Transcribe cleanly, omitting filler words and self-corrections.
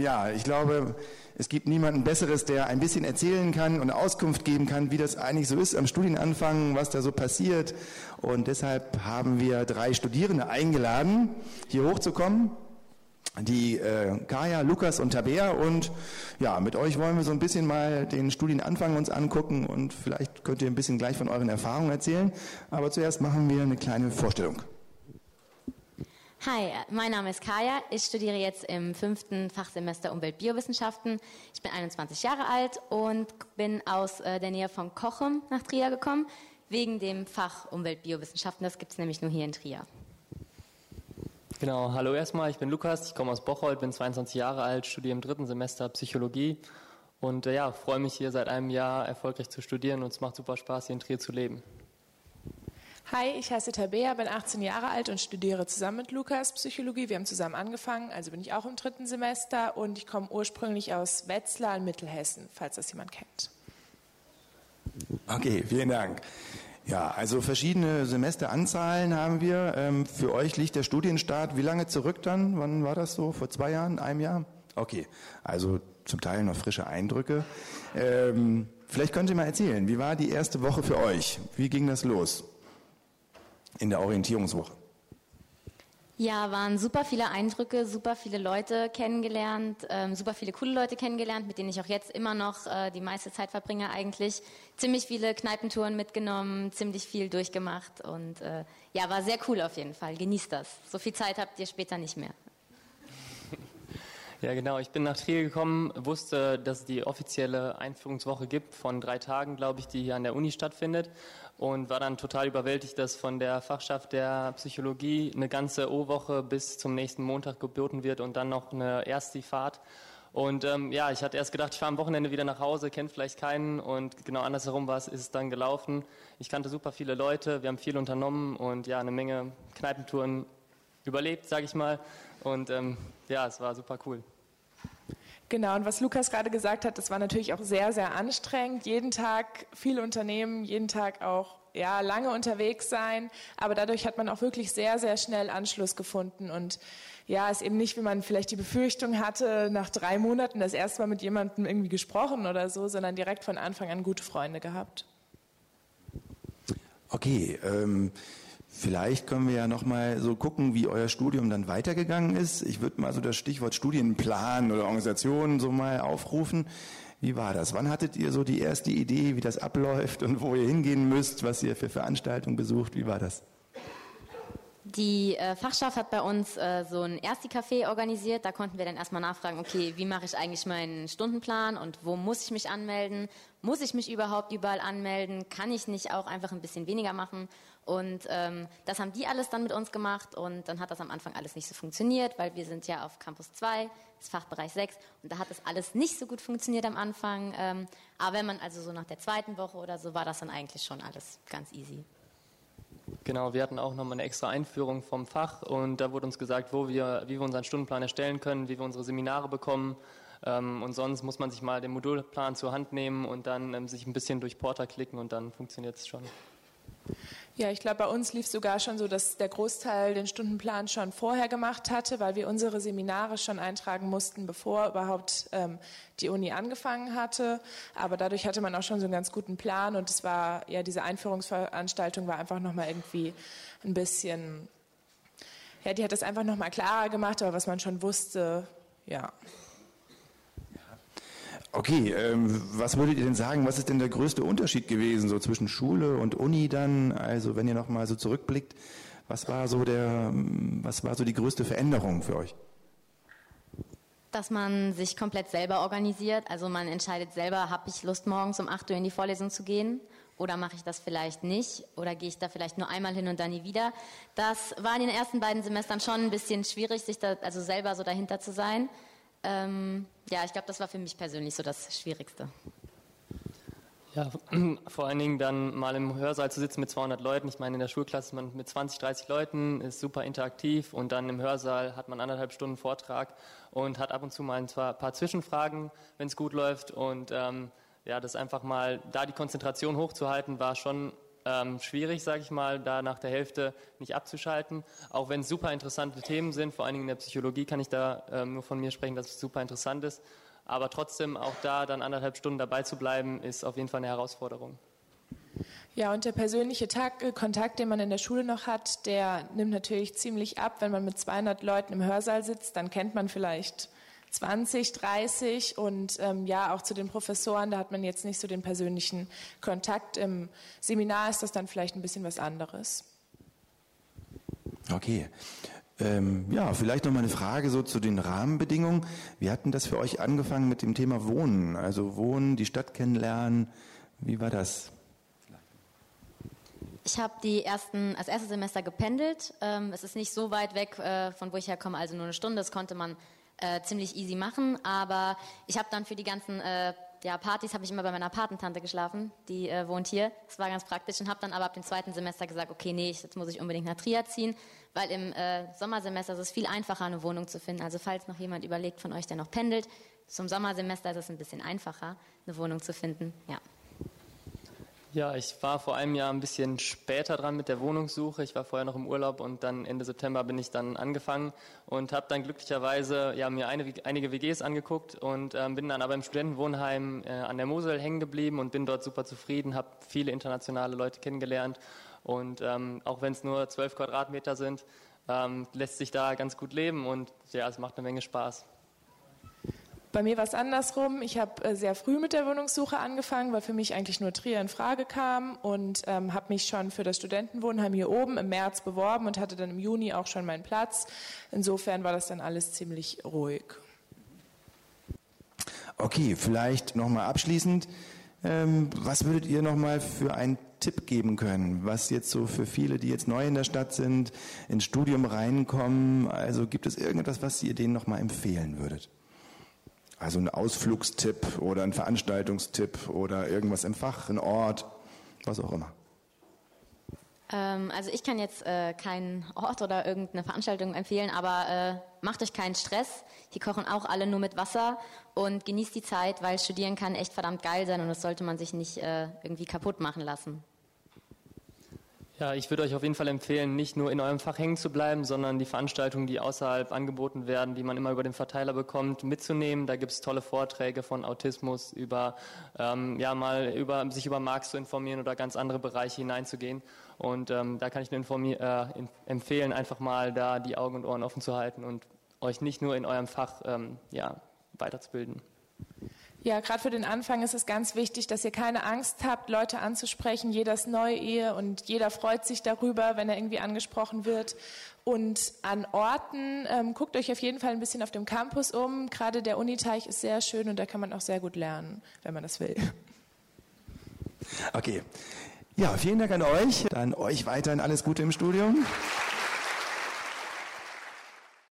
Ja, ich glaube, es gibt niemanden Besseres, der ein bisschen erzählen kann und Auskunft geben kann, wie das eigentlich so ist am Studienanfang, was da so passiert. Und deshalb haben wir 3 Studierende eingeladen, hier hochzukommen. Die Kaya, Lukas und Tabea. Und ja, mit euch wollen wir so ein bisschen mal den Studienanfang uns angucken und vielleicht könnt ihr ein bisschen gleich von euren Erfahrungen erzählen. Aber zuerst machen wir eine kleine Vorstellung. Hi, mein Name ist Kaya. Ich studiere jetzt im 5. Fachsemester Umwelt-Biowissenschaften. Ich bin 21 Jahre alt und bin aus der Nähe von Cochem nach Trier gekommen, wegen dem Fach Umwelt-Biowissenschaften. Das gibt es nämlich nur hier in Trier. Genau, hallo erstmal, ich bin Lukas, ich komme aus Bocholt, bin 22 Jahre alt, studiere im 3. Semester Psychologie und freue mich hier seit einem Jahr erfolgreich zu studieren und es macht super Spaß, hier in Trier zu leben. Hi, ich heiße Tabea, bin 18 Jahre alt und studiere zusammen mit Lukas Psychologie. Wir haben zusammen angefangen, also bin ich auch im 3. Semester und ich komme ursprünglich aus Wetzlar in Mittelhessen, falls das jemand kennt. Okay, vielen Dank. Ja, also verschiedene Semesteranzahlen haben wir. Für euch liegt der Studienstart wie lange zurück dann? Wann war das so? Vor 2 Jahren? Einem Jahr? Okay, also zum Teil noch frische Eindrücke. Vielleicht könnt ihr mal erzählen, wie war die erste Woche für euch? Wie ging das los in der Orientierungswoche? Ja, waren super viele Eindrücke, super viele Leute kennengelernt, super viele coole Leute kennengelernt, mit denen ich auch jetzt immer noch die meiste Zeit verbringe eigentlich. Ziemlich viele Kneipentouren mitgenommen, ziemlich viel durchgemacht und ja, war sehr cool auf jeden Fall. Genießt das. So viel Zeit habt ihr später nicht mehr. Ja genau, ich bin nach Trier gekommen, wusste, dass es die offizielle Einführungswoche gibt von 3 Tagen, glaube ich, die hier an der Uni stattfindet und war dann total überwältigt, dass von der Fachschaft der Psychologie eine ganze O-Woche bis zum nächsten Montag geboten wird und dann noch eine Ersti-Fahrt. Und ich hatte erst gedacht, ich fahre am Wochenende wieder nach Hause, kenne vielleicht keinen und genau andersherum ist es dann gelaufen. Ich kannte super viele Leute, wir haben viel unternommen und ja, eine Menge Kneipentouren überlebt, sage ich mal. Und es war super cool. Genau, und was Lukas gerade gesagt hat, das war natürlich auch sehr, sehr anstrengend. Jeden Tag viel unternehmen, jeden Tag auch lange unterwegs sein. Aber dadurch hat man auch wirklich sehr, sehr schnell Anschluss gefunden. Und ja, ist eben nicht, wie man vielleicht die Befürchtung hatte, nach 3 Monaten das erste Mal mit jemandem irgendwie gesprochen oder so, sondern direkt von Anfang an gute Freunde gehabt. Okay, vielleicht können wir ja nochmal so gucken, wie euer Studium dann weitergegangen ist. Ich würde mal so das Stichwort Studienplan oder Organisation so mal aufrufen. Wie war das? Wann hattet ihr so die erste Idee, wie das abläuft und wo ihr hingehen müsst, was ihr für Veranstaltungen besucht? Wie war das? Die Fachschaft hat bei uns so ein Ersti-Café organisiert. Da konnten wir dann erstmal nachfragen, okay, wie mache ich eigentlich meinen Stundenplan und wo muss ich mich anmelden? Muss ich mich überhaupt überall anmelden? Kann ich nicht auch einfach ein bisschen weniger machen? Und das haben die alles dann mit uns gemacht und dann hat das am Anfang alles nicht so funktioniert, weil wir sind ja auf Campus 2, das Fachbereich 6 und da hat das alles nicht so gut funktioniert am Anfang. Aber wenn man also so nach der 2. Woche oder so, war das dann eigentlich schon alles ganz easy. Genau, wir hatten auch nochmal eine extra Einführung vom Fach und da wurde uns gesagt, wie wir unseren Stundenplan erstellen können, wie wir unsere Seminare bekommen und sonst muss man sich mal den Modulplan zur Hand nehmen und dann sich ein bisschen durch Porter klicken und dann funktioniert es schon. Ja, ich glaube, bei uns lief es sogar schon so, dass der Großteil den Stundenplan schon vorher gemacht hatte, weil wir unsere Seminare schon eintragen mussten, bevor überhaupt die Uni angefangen hatte. Aber dadurch hatte man auch schon so einen ganz guten Plan und es war, diese Einführungsveranstaltung war einfach nochmal irgendwie ein bisschen, die hat das einfach nochmal klarer gemacht, aber was man schon wusste, Okay, was würdet ihr denn sagen, was ist denn der größte Unterschied gewesen so zwischen Schule und Uni dann? Also wenn ihr nochmal so zurückblickt, was war so die größte Veränderung für euch? Dass man sich komplett selber organisiert, also man entscheidet selber, habe ich Lust morgens um 8 Uhr in die Vorlesung zu gehen oder mache ich das vielleicht nicht oder gehe ich da vielleicht nur einmal hin und dann nie wieder. Das war in den ersten beiden Semestern schon ein bisschen schwierig, sich da also selber so dahinter zu sein. Ich glaube, das war für mich persönlich so das Schwierigste. Ja, vor allen Dingen dann mal im Hörsaal zu sitzen mit 200 Leuten. Ich meine, in der Schulklasse ist man mit 20, 30 Leuten, ist super interaktiv und dann im Hörsaal hat man 1,5 Stunden Vortrag und hat ab und zu mal ein paar Zwischenfragen, wenn es gut läuft und das einfach mal, da die Konzentration hochzuhalten, war schon schwierig, sage ich mal, da nach der Hälfte nicht abzuschalten. Auch wenn es super interessante Themen sind, vor allen Dingen in der Psychologie kann ich da nur von mir sprechen, dass es super interessant ist. Aber trotzdem auch da dann 1,5 Stunden dabei zu bleiben, ist auf jeden Fall eine Herausforderung. Ja, und der persönliche Kontakt, den man in der Schule noch hat, der nimmt natürlich ziemlich ab. Wenn man mit 200 Leuten im Hörsaal sitzt, dann kennt man vielleicht 20, 30 und ja, auch zu den Professoren, da hat man jetzt nicht so den persönlichen Kontakt. Im Seminar ist das dann vielleicht ein bisschen was anderes. Okay. Ja, vielleicht noch mal eine Frage so zu den Rahmenbedingungen. Wie hat denn das für euch angefangen mit dem Thema Wohnen? Also Wohnen, die Stadt kennenlernen. Wie war das? Ich habe das erste Semester gependelt. Es ist nicht so weit weg, von wo ich herkomme, also nur eine Stunde. Das konnte man ziemlich easy machen. Aber ich habe dann für die ganzen Partys habe ich immer bei meiner Patentante geschlafen. Die wohnt hier. Das war ganz praktisch. Und habe dann aber ab dem 2. Semester gesagt, okay, nee, jetzt muss ich unbedingt nach Trier ziehen. Weil im Sommersemester ist es viel einfacher, eine Wohnung zu finden. Also falls noch jemand überlegt von euch, der noch pendelt, zum Sommersemester ist es ein bisschen einfacher, eine Wohnung zu finden. Ja. Ja, ich war vor einem Jahr ein bisschen später dran mit der Wohnungssuche. Ich war vorher noch im Urlaub und dann Ende September bin ich dann angefangen und habe dann glücklicherweise mir einige WGs angeguckt und bin dann aber im Studentenwohnheim an der Mosel hängen geblieben und bin dort super zufrieden, habe viele internationale Leute kennengelernt und auch wenn es nur 12 Quadratmeter sind, lässt sich da ganz gut leben und ja, es macht eine Menge Spaß. Bei mir war es andersrum. Ich habe sehr früh mit der Wohnungssuche angefangen, weil für mich eigentlich nur Trier in Frage kam und habe mich schon für das Studentenwohnheim hier oben im März beworben und hatte dann im Juni auch schon meinen Platz. Insofern war das dann alles ziemlich ruhig. Okay, vielleicht nochmal abschließend. Was würdet ihr nochmal für einen Tipp geben können, was jetzt so für viele, die jetzt neu in der Stadt sind, ins Studium reinkommen? Also gibt es irgendetwas, was ihr denen nochmal empfehlen würdet? Also ein Ausflugstipp oder ein Veranstaltungstipp oder irgendwas im Fach, ein Ort, was auch immer. Also ich kann jetzt keinen Ort oder irgendeine Veranstaltung empfehlen, aber macht euch keinen Stress. Hier kochen auch alle nur mit Wasser und genießt die Zeit, weil Studieren kann echt verdammt geil sein und das sollte man sich nicht irgendwie kaputt machen lassen. Ja, ich würde euch auf jeden Fall empfehlen, nicht nur in eurem Fach hängen zu bleiben, sondern die Veranstaltungen, die außerhalb angeboten werden, die man immer über den Verteiler bekommt, mitzunehmen. Da gibt es tolle Vorträge von Autismus über sich über Marx zu informieren oder ganz andere Bereiche hineinzugehen. Und da kann ich nur empfehlen, einfach mal da die Augen und Ohren offen zu halten und euch nicht nur in eurem Fach weiterzubilden. Ja, gerade für den Anfang ist es ganz wichtig, dass ihr keine Angst habt, Leute anzusprechen. Jeder ist neu hier und jeder freut sich darüber, wenn er irgendwie angesprochen wird. Und an Orten, guckt euch auf jeden Fall ein bisschen auf dem Campus um. Gerade der Uniteich ist sehr schön und da kann man auch sehr gut lernen, wenn man das will. Okay. Ja, vielen Dank an euch. Dann euch weiterhin alles Gute im Studium.